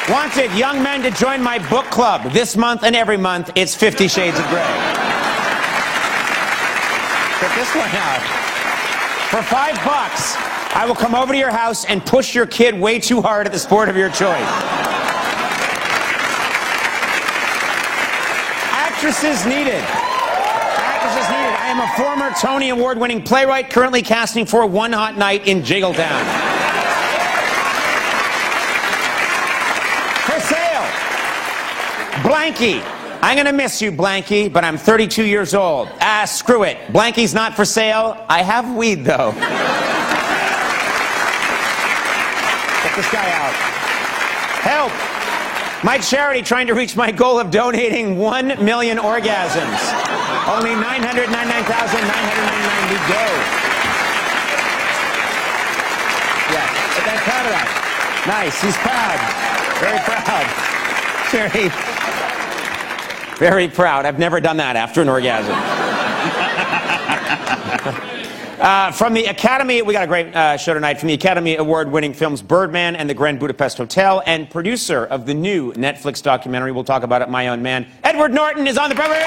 Wanted young men to join my book club. This month and every month, it's 50 Shades of Grey. Check this one out. For $5, I will come over to your house and push your kid way too hard at the sport of your choice. Actresses needed. Actresses needed. I am a former Tony Award-winning playwright, currently casting for One Hot Night in Jiggletown. For sale, Blanky. I'm gonna miss you, Blanky, but I'm 32 years old. Ah, screw it. Blanky's not for sale. I have weed, though. Check this guy out. Help! My charity trying to reach my goal of donating 1 million orgasms. Only 999,999 to go. Yeah, but I'm proud of that. Nice, he's proud. Very proud. Very proud. I've never done that after an orgasm. From the Academy, we got a great show tonight. From the Academy Award-winning films Birdman and the Grand Budapest Hotel, and producer of the new Netflix documentary, we'll talk about it, My Own Man, Edward Norton is on the program.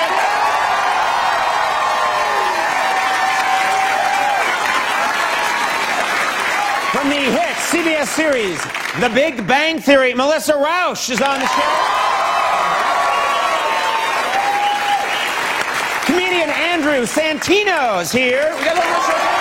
From the hit CBS series The Big Bang Theory, Melissa Rauch is on the show. Comedian Andrew Santino's here. We got a little